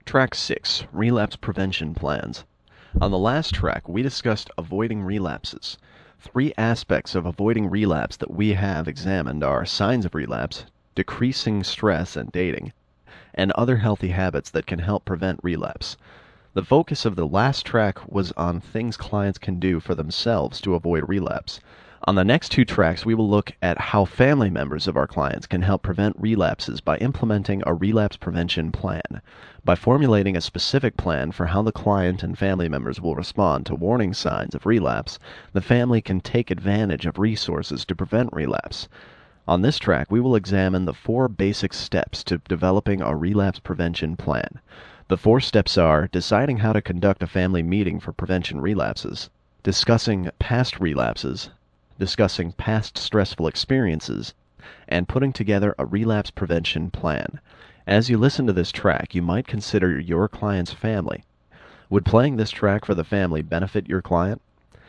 Track 6, Relapse Prevention Plans. On the last track, we discussed avoiding relapses. Three aspects of avoiding relapse that we have examined are signs of relapse, decreasing stress and dating, and other healthy habits that can help prevent relapse. The focus of the last track was on things clients can do for themselves to avoid relapse. On the next two tracks, we will look at how family members of our clients can help prevent relapses by implementing a relapse prevention plan. By formulating a specific plan for how the client and family members will respond to warning signs of relapse, the family can take advantage of resources to prevent relapse. On this track, we will examine the 4 basic steps to developing a relapse prevention plan. The 4 steps are deciding how to conduct a family meeting for prevention relapses, discussing past relapses, discussing past stressful experiences, and putting together a relapse prevention plan. As you listen to this track, you might consider your client's family. Would playing this track for the family benefit your client?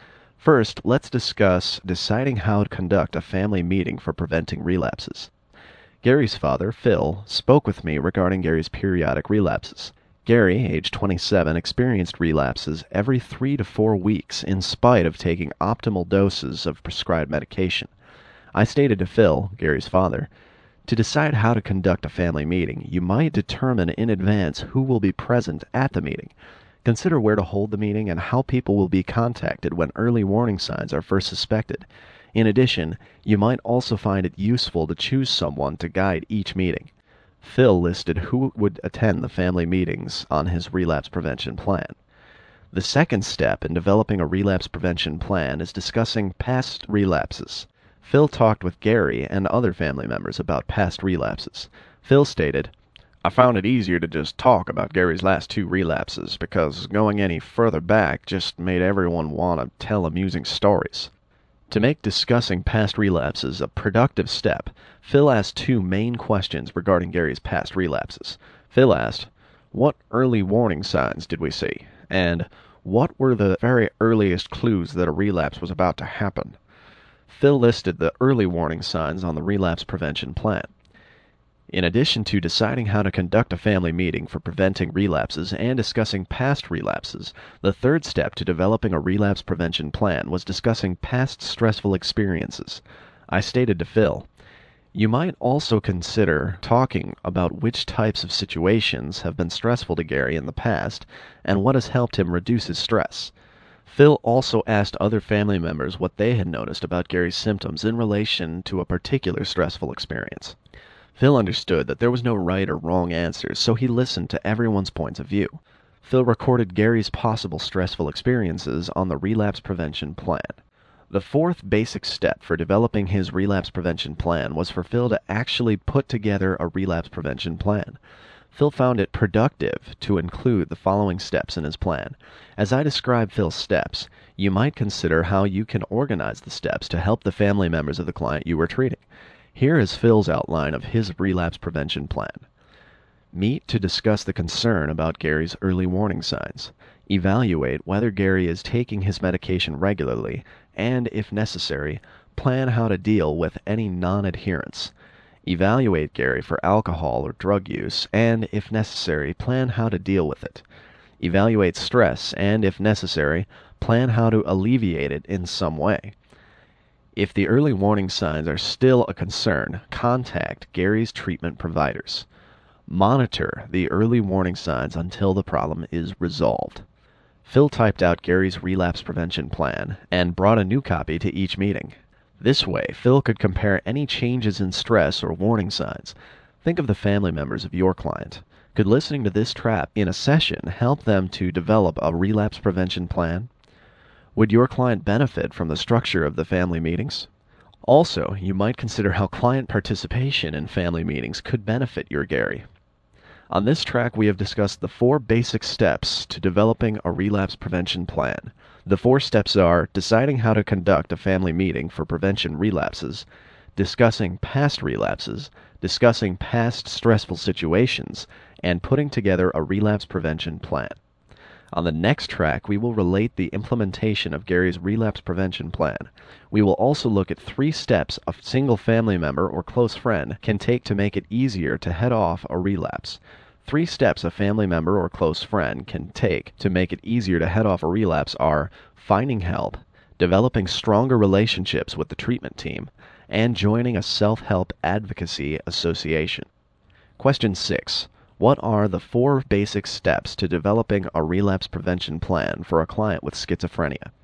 First, let's discuss deciding how to conduct a family meeting for preventing relapses. Gary's father, Phil, spoke with me regarding Gary's periodic relapses. Gary, age 27, experienced relapses every 3 to 4 weeks in spite of taking optimal doses of prescribed medication. I stated to Phil, Gary's father, to decide how to conduct a family meeting, you might determine in advance who will be present at the meeting. Consider where to hold the meeting and how people will be contacted when early warning signs are first suspected. In addition, you might also find it useful to choose someone to guide each meeting. Phil listed who would attend the family meetings on his relapse prevention plan. The second step in developing a relapse prevention plan is discussing past relapses. Phil talked with Gary and other family members about past relapses. Phil stated, "I found it easier to just talk about Gary's last 2 relapses because going any further back just made everyone want to tell amusing stories." To make discussing past relapses a productive step, Phil asked 2 main questions regarding Gary's past relapses. Phil asked, "What early warning signs did we see?" And "What were the very earliest clues that a relapse was about to happen?" Phil listed the early warning signs on the relapse prevention plan. In addition to deciding how to conduct a family meeting for preventing relapses and discussing past relapses, the third step to developing a relapse prevention plan was discussing past stressful experiences. I stated to Phil, "You might also consider talking about which types of situations have been stressful to Gary in the past and what has helped him reduce his stress." Phil also asked other family members what they had noticed about Gary's symptoms in relation to a particular stressful experience. Phil understood that there was no right or wrong answer, so he listened to everyone's points of view. Phil recorded Gary's possible stressful experiences on the relapse prevention plan. The 4th basic step for developing his relapse prevention plan was for Phil to actually put together a relapse prevention plan. Phil found it productive to include the following steps in his plan. As I describe Phil's steps, you might consider how you can organize the steps to help the family members of the client you were treating. Here is Phil's outline of his relapse prevention plan. Meet to discuss the concern about Gary's early warning signs. Evaluate whether Gary is taking his medication regularly, and, if necessary, plan how to deal with any non-adherence. Evaluate Gary for alcohol or drug use, and, if necessary, plan how to deal with it. Evaluate stress, and, if necessary, plan how to alleviate it in some way. If the early warning signs are still a concern, contact Gary's treatment providers. Monitor the early warning signs until the problem is resolved. Phil typed out Gary's relapse prevention plan and brought a new copy to each meeting. This way, Phil could compare any changes in stress or warning signs. Think of the family members of your client. Could listening to this track in a session help them to develop a relapse prevention plan? Would your client benefit from the structure of the family meetings? Also, you might consider how client participation in family meetings could benefit your Gary. On this track, we have discussed the 4 basic steps to developing a relapse prevention plan. The 4 steps are deciding how to conduct a family meeting for prevention relapses, discussing past relapses, discussing past stressful situations, and putting together a relapse prevention plan. On the next track, we will relate the implementation of Gary's relapse prevention plan. We will also look at 3 steps a single family member or close friend can take to make it easier to head off a relapse. 3 steps a family member or close friend can take to make it easier to head off a relapse are finding help, developing stronger relationships with the treatment team, and joining a self-help advocacy association. Question 6. What are the 4 basic steps to developing a relapse prevention plan for a client with schizophrenia?